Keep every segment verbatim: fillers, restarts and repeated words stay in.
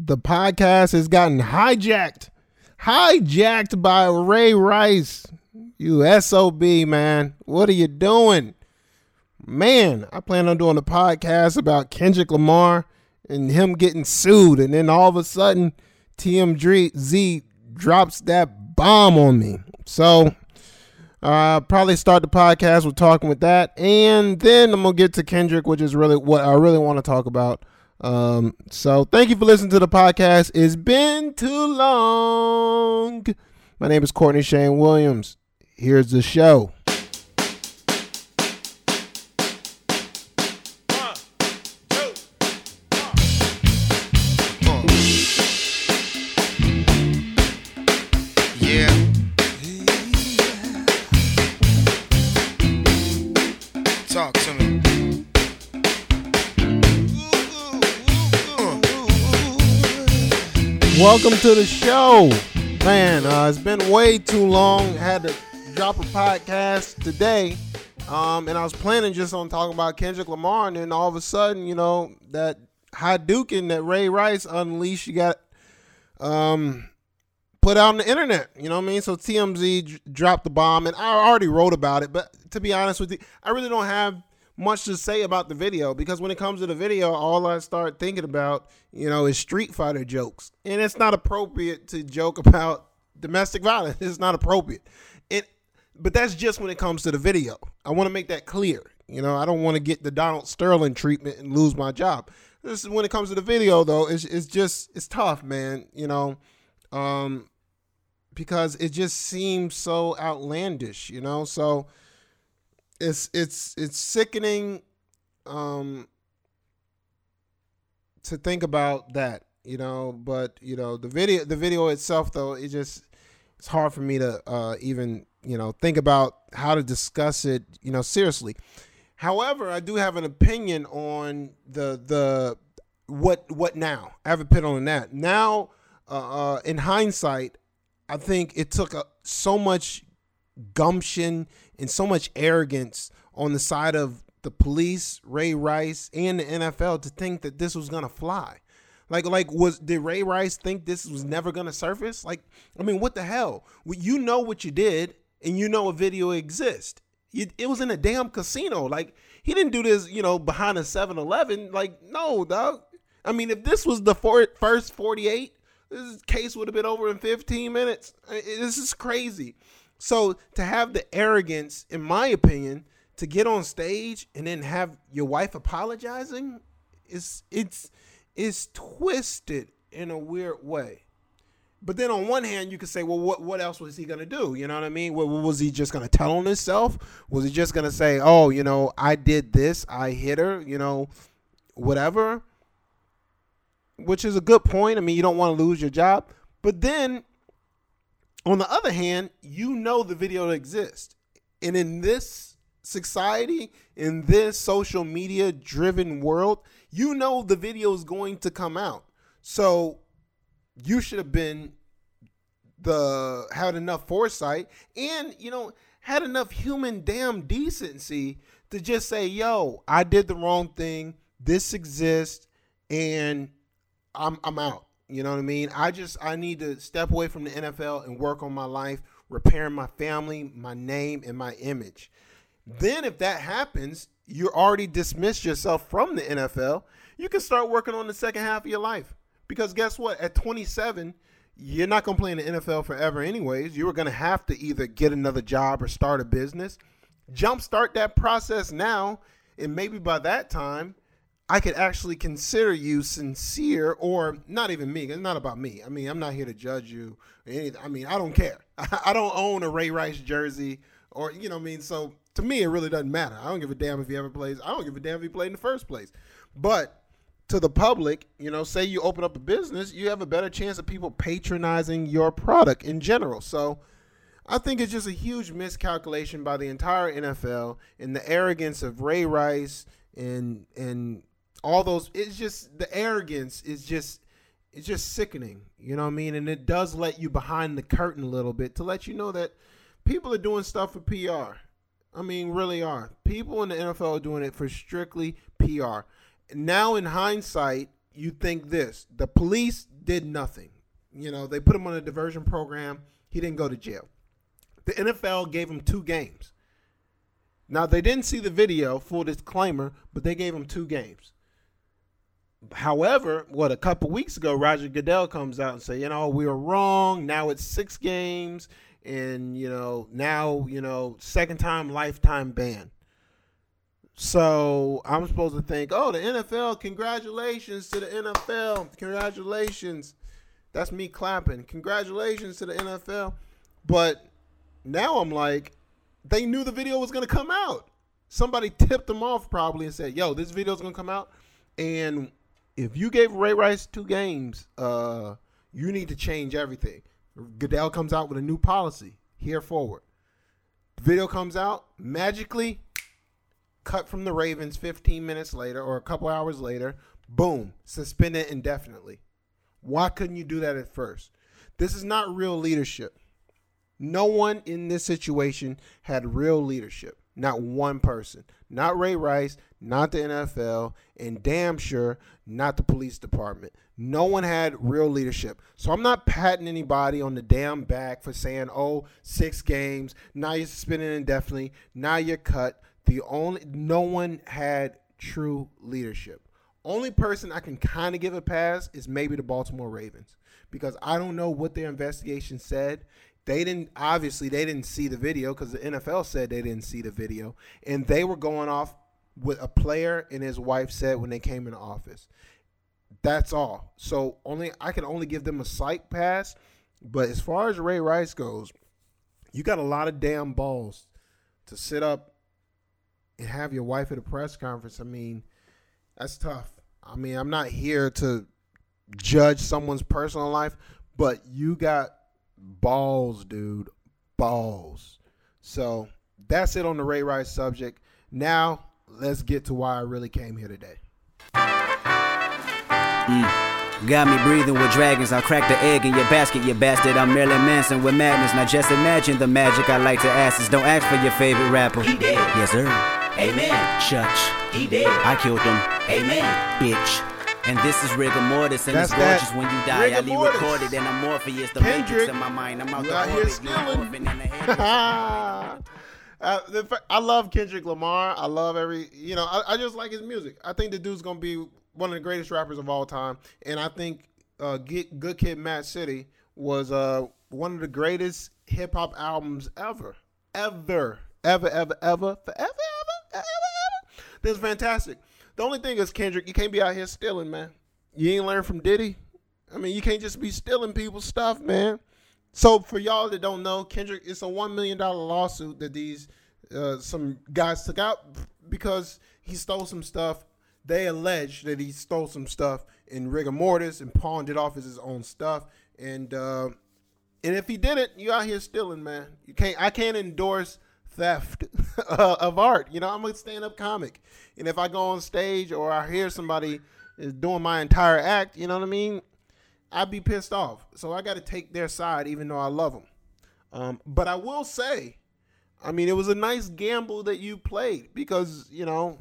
the podcast has gotten hijacked. Hijacked by Ray Rice. You S O B, man. What are you doing? Man, I plan on doing a podcast about Kendrick Lamar and him getting sued. And then all of a sudden, T M Z drops that bomb on me. So, uh, probably start the podcast with talking with that. And then I'm going to get to Kendrick, which is really what I really want to talk about. Um, so thank you for listening to the podcast. It's been too long. My name is Courtney Shane Williams. Here's the show. One, two, uh. Yeah. Talk to me. Welcome to the show. Man, uh, it's been way too long. I had to drop a podcast today. Um, and I was planning just on talking about Kendrick Lamar. And then all of a sudden, you know, that Hadouken that Ray Rice unleashed, you got um, put out on the internet. You know what I mean? So T M Z d- dropped the bomb. And I already wrote about it. But to be honest with you, I really don't have much to say about the video, because when it comes to the video, all I start thinking about, you know, is Street Fighter jokes. And it's not appropriate to joke about domestic violence. It's not appropriate. It, but that's just when it comes to the video. I want to make that clear. You know, I don't want to get the Donald Sterling treatment and lose my job. This is when it comes to the video, though. It's, it's just, it's tough, man. You know, um, because it just seems so outlandish, you know, so It's it's it's sickening um, to think about that, you know. But you know, the video the video itself, though, it just it's hard for me to uh, even you know think about how to discuss it, you know, seriously. However, I do have an opinion on the the what what now. I have an opinion on that now. Uh, uh, in hindsight, I think it took a, so much gumption and so much arrogance on the side of the police, Ray Rice, and the N F L to think that this was gonna fly. Like, like was did Ray Rice think this was never gonna surface? Like, I mean, what the hell? You know what you did, and you know a video exists. You, it was in a damn casino. Like, he didn't do this, you know, behind a seven eleven. Like, no, dog. I mean, if this was the for, first forty-eight, this case would have been over in fifteen minutes. This is crazy. So to have the arrogance, in my opinion, to get on stage and then have your wife apologizing, is it's it's twisted in a weird way. But then on one hand, you could say, well, what what else was he gonna do? You know what I mean? What, was he just gonna tell on himself? Was he just gonna say, oh, you know, I did this, I hit her, you know, whatever? Which is a good point. I mean, you don't want to lose your job, but then, on the other hand, you know the video exists. And in this society, in this social media driven world, you know the video is going to come out. So you should have been the had enough foresight and, you know, had enough human damn decency to just say, yo, I did the wrong thing. This exists and I'm I'm out. You know what I mean? I just, I need to step away from the N F L and work on my life, repairing my family, my name, and my image. Then if that happens, you already dismissed yourself from the N F L. You can start working on the second half of your life. Because guess what? At twenty-seven, you're not going to play in the N F L forever anyways. You were going to have to either get another job or start a business. Jumpstart that process now, and maybe by that time, I could actually consider you sincere, or not even me. It's not about me. I mean, I'm not here to judge you. I mean, I don't care. I don't own a Ray Rice jersey, or, you know what I mean? So to me, it really doesn't matter. I don't give a damn if he ever plays. I don't give a damn if he played in the first place. But to the public, you know, say you open up a business, you have a better chance of people patronizing your product in general. So I think it's just a huge miscalculation by the entire N F L and the arrogance of Ray Rice and and all those. It's just the arrogance is just it's just sickening, you know what I mean? And it does let you behind the curtain a little bit to let you know that people are doing stuff for P R. I mean, really are. People in the N F L are doing it for strictly P R. Now, in hindsight, you think this. The police did nothing. You know, they put him on a diversion program. He didn't go to jail. The N F L gave him two games. Now, they didn't see the video, full disclaimer, but they gave him two games. However, what, a couple weeks ago, Roger Goodell comes out and say, you know, we were wrong. Now it's six games. And, you know, now, you know, second time lifetime ban. So I'm supposed to think, oh, the N F L, congratulations to the N F L. Congratulations. That's me clapping. Congratulations to the N F L. But now I'm like, they knew the video was going to come out. Somebody tipped them off probably and said, yo, this video is going to come out. And if you gave Ray Rice two games, uh, you need to change everything. Goodell comes out with a new policy here forward. Video comes out, magically cut from the Ravens fifteen minutes later or a couple hours later, boom, suspended indefinitely. Why couldn't you do that at first? This is not real leadership. No one in this situation had real leadership. Not one person. Not Ray Rice, not the N F L, and damn sure not the police department. No one had real leadership. So I'm not patting anybody on the damn back for saying, oh, six games, now you're suspended indefinitely, now you're cut. The only no one had true leadership. Only person I can kind of give a pass is maybe the Baltimore Ravens, because I don't know what their investigation said. They didn't, obviously, they didn't see the video because the N F L said they didn't see the video. And they were going off what a player and his wife said when they came into office. That's all. So only I can only give them a psych pass. But as far as Ray Rice goes, you got a lot of damn balls to sit up and have your wife at a press conference. I mean, that's tough. I mean, I'm not here to judge someone's personal life, but you got balls, dude. Balls. So that's it on the Ray Rice subject. Now, let's get to why I really came here today. Mm. Got me breathing with dragons. I'll crack the egg in your basket, you bastard. I'm Marilyn Manson with madness. Now just imagine the magic I like to ask is don't ask for your favorite rapper. He dead. Yes, sir. Amen. Church. He dead. I killed him. Amen. Bitch. And this is rigor mortis, and That's it's gorgeous that when you die. rigor I leave mortis. recorded, and I'm Morpheus, the Kendrick, matrix in my mind. I'm out you the out here orbit, stealing. now orphan in the head. Uh, the, fa- I love Kendrick Lamar. I love every, you know, I, I just like his music. I think the dude's going to be one of the greatest rappers of all time. And I think uh, Get, Good Kid, Mad City was uh, one of the greatest hip hop albums ever. Ever. Ever, ever, ever. Forever, ever, ever, ever. This is fantastic. The only thing is, Kendrick, you can't be out here stealing, man. You ain't learned from Diddy. I mean, you can't just be stealing people's stuff, man. So for y'all that don't know, Kendrick, it's a one million dollars lawsuit that these uh, some guys took out because he stole some stuff. They allege that he stole some stuff in rigor mortis and pawned it off as his own stuff. And uh, and if he didn't, you out here stealing, man. You can't. I can't endorse theft uh, of art. You know, I'm a stand-up comic, and if I go on stage or I hear somebody is doing my entire act, you know what I mean, I'd be pissed off. So I got to take their side, even though I love them. Um, but I will say, I mean, it was a nice gamble that you played because, you know,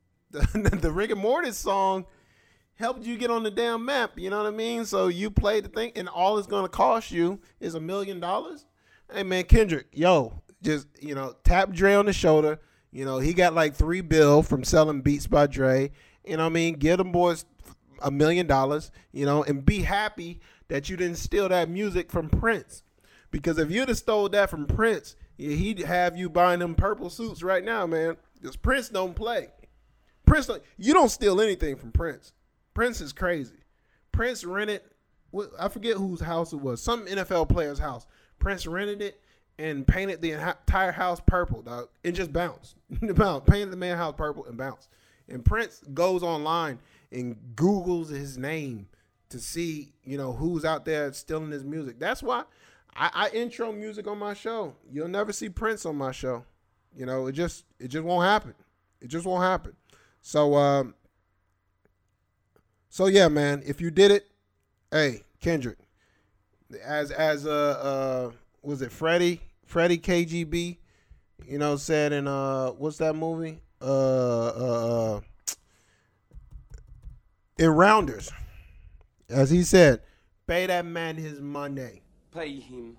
the, the rigor mortis song helped you get on the damn map. You know what I mean? So you played the thing, and all it's going to cost you is a million dollars. Hey, man, Kendrick, yo, just, you know, tap Dre on the shoulder. You know, he got like three bill from selling Beats by Dre. You know what I mean? Give them boys a million dollars, you know, and be happy that you didn't steal that music from Prince. Because if you'd have stole that from Prince, yeah, he'd have you buying them purple suits right now, man. Because Prince don't play. Prince, don't, you don't steal anything from Prince. Prince is crazy. Prince rented, I forget whose house it was, some N F L player's house. Prince rented it and painted the entire house purple, dog. It just bounced. bounced. Painted the man's house purple and bounced. And Prince goes online and Googles his name to see, you know, who's out there stealing his music. That's why I, I intro music on my show. You'll never see Prince on my show. You know, it just it just won't happen. It just won't happen. So, um, so yeah, man. If you did it, hey, Kendrick, as as uh uh was it Freddie Freddie K G B, you know, said in uh what's that movie? Uh, uh, in Rounders, as he said, Pay that man his money. Pay him.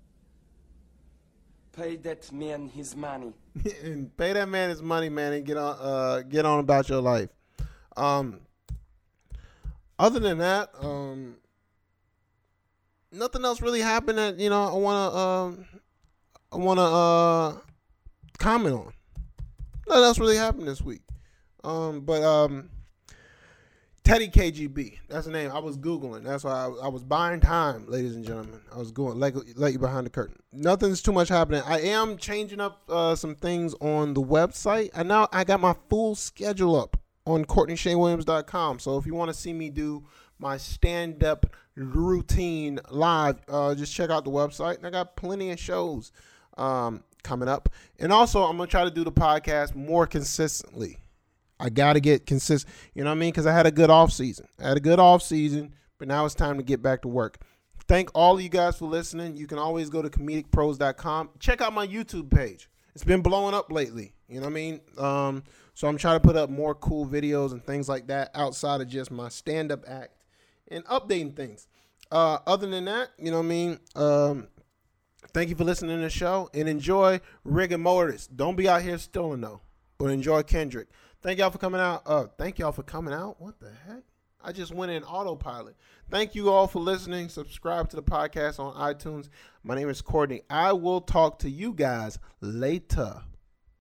Pay that man his money. And pay that man his money, man, and get on uh get on about your life. Um other than that, um nothing else really happened that, you know, I wanna um I wanna uh comment on. Nothing else really happened this week. Um but um Teddy K G B, that's the name. I was Googling. That's why I, I was buying time, ladies and gentlemen. I was going, like, let you behind the curtain. Nothing's too much happening. I am changing up uh, some things on the website. And now I got my full schedule up on Courtney Shane Williams dot com. So if you want to see me do my stand-up routine live, uh, just check out the website. And I got plenty of shows um, coming up. And also, I'm going to try to do the podcast more consistently. I got to get consistent, you know what I mean? Because I had a good off season. I had a good off season, but now it's time to get back to work. Thank all of you guys for listening. You can always go to comedic pros dot com. Check out my YouTube page. It's been blowing up lately, you know what I mean? Um, so I'm trying to put up more cool videos and things like that outside of just my stand-up act and updating things. Uh, other than that, you know what I mean? Um, thank you for listening to the show, and enjoy Rigor Mortis. Don't be out here stealing, though, but enjoy Kendrick. Thank y'all for coming out. Uh, thank y'all for coming out. What the heck? I just went in autopilot. Thank you all for listening. Subscribe to the podcast on iTunes. My name is Courtney. I will talk to you guys later.